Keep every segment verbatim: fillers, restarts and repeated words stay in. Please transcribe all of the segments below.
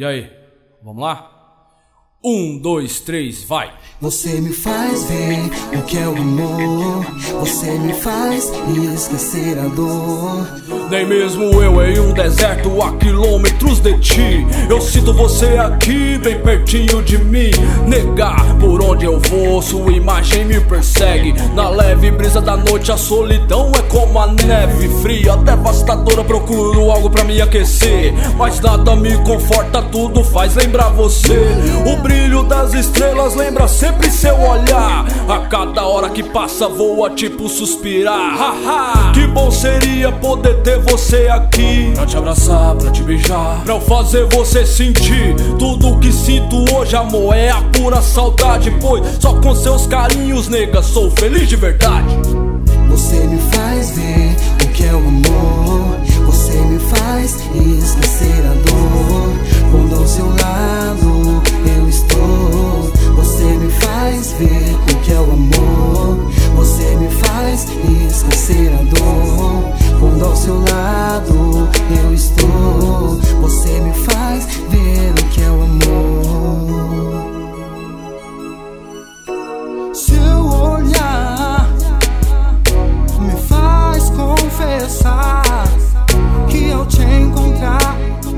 E aí, vamos lá? Um, dois, três, vai! Você me faz ver o que é o amor. Você me faz esquecer a dor. Nem mesmo eu em um deserto a quilômetros de ti, eu sinto você aqui, bem pertinho de mim. Negar por onde eu vou, sua imagem me persegue. Na leve brisa da noite a solidão é como a neve fria, devastadora, procuro algo pra me aquecer. Mas nada me conforta, tudo faz lembrar você. O brilho das estrelas lembra sempre seu olhar. A cada hora que passa voa tipo suspirar. Haha, que bom seria poder ter você aqui, pra te abraçar, pra te beijar, pra eu fazer você sentir tudo que sinto hoje, amor, é a pura saudade. Pois só com seus carinhos, nega, sou feliz de verdade. Você me faz ver o que é o amor. Você me faz esquecer a dor. Quando ao seu lado eu estou, você me faz ver o que é o amor. Você me faz esquecer a dor. Quando ao seu lado eu estou, você me faz ver o que é o amor. Seu olhar me faz confessar que ao te encontrar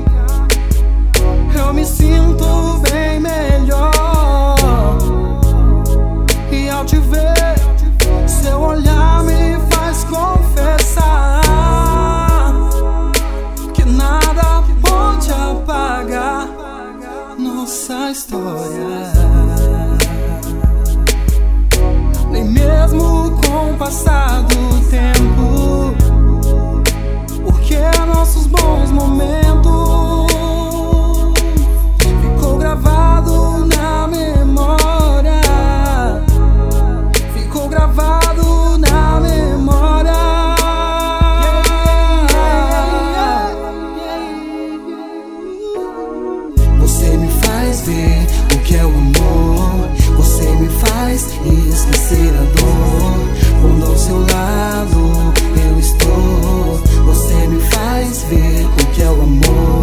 eu me sinto bem melhor. E ao te ver, seu olhar me faz confessar que nada pode apagar nossa história. Nem mesmo com o passar do tempo, porque nossos bons momentos ficou gravado na memória. Ficou gravado na memória. Você me faz ver o que é o amor. Você me faz esquecer a dor. Quando ao seu lado eu estou, você me faz ver o que é o amor.